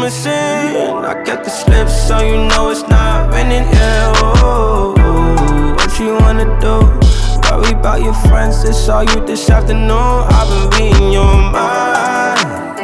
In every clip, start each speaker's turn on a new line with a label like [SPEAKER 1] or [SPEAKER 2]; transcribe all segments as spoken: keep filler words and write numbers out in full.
[SPEAKER 1] missing. I kept the slip so you know it's not raining. Yeah, oh, oh, oh. What you wanna do? Worry about your friends, they saw you this afternoon. I've been reading your mind.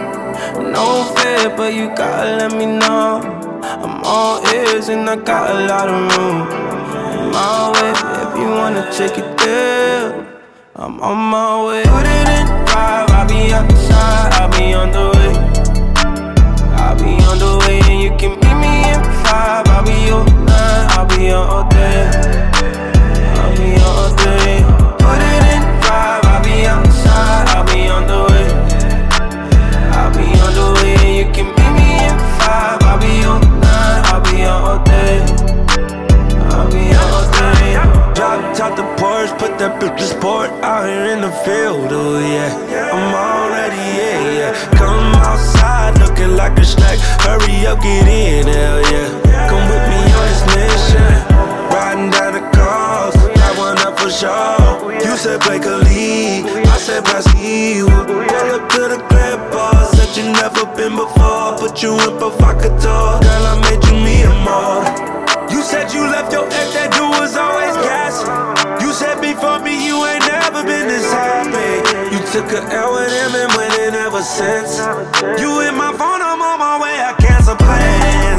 [SPEAKER 1] No fear, but you gotta let me know. I'm all ears and I got a lot of room. I'm my way, if you wanna take it there, I'm on my way. Put it in drive, I'll be outside, I'll be on the way. I'll be on the way and you can meet me in five. I'll be your nine, I'll be your all day. I'll be your all day. Put it in drive, I'll be outside, I'll be on the way. I'll be on the way and you can meet me in five. I'll be your nine, I'll be your all day. I'll be your all day. Drop top the Porsche, put that bitch sport out here in the field, oh yeah. I'm already, yeah, yeah. Come outside looking like a snack. Hurry up, get in, hell yeah. Come with me on this mission. Riding down the coast, that one up for sure. You said break a lead, I said pass you. Pull up to the crib, boss. Said you never been before. Put you in provocateur. Girl, I made you me a more. You said you left your ex, that dude was always gas. You said before me you ain't never been this happy. You took a L with him and went in ever since. You hit my phone, I'm on my way, I cancel plans.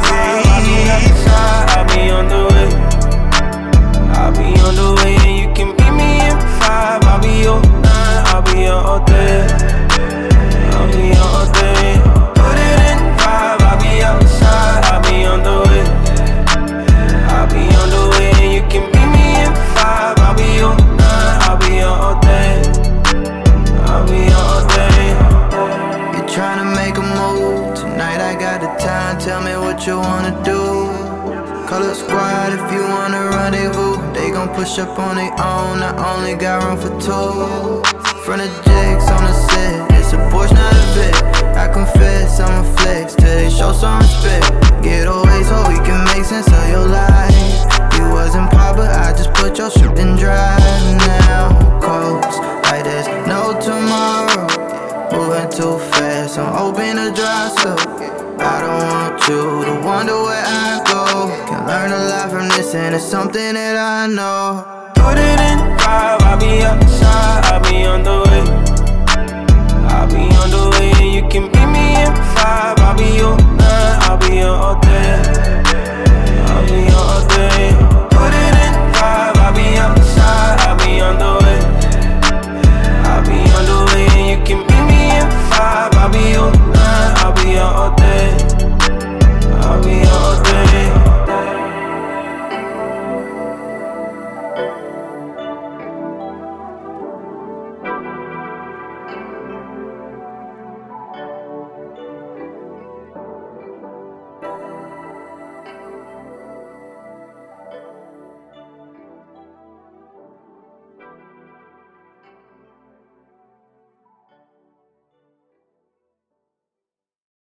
[SPEAKER 1] I'll be on the way. I'll be on the way and you can meet me in five. I'll be your nine, I'll be your all day. I'll be your all day. Put it in five, I'll be outside, I'll be on the way. I'll be on the way and you can meet me in five. I'll be your nine, I'll be your all day. I'll be your all day.
[SPEAKER 2] You're trying to make a move. Tonight I got the time, tell me what you wanna do. Call a squad if you wanna rendezvous. They gon' push up on their own, I only got room for two. Front of jigs on the set, it's a Porsche, not a Vic. I confess, I'm a flex till they show some respect. Get away so we can make sense of your life. You wasn't pop, but I just put your shit in drive. Now, close, like there's no tomorrow. Moving too fast, I'm hoping to dry slow. I don't want you to wonder where I go. Can learn a lot from this and it's something that I know.
[SPEAKER 1] Put it in drive, I'll be outside, I'll be on the way. I'll be on the way and you can meet me in five. I'll be your nine, I'll be your all day. I'll be your all day.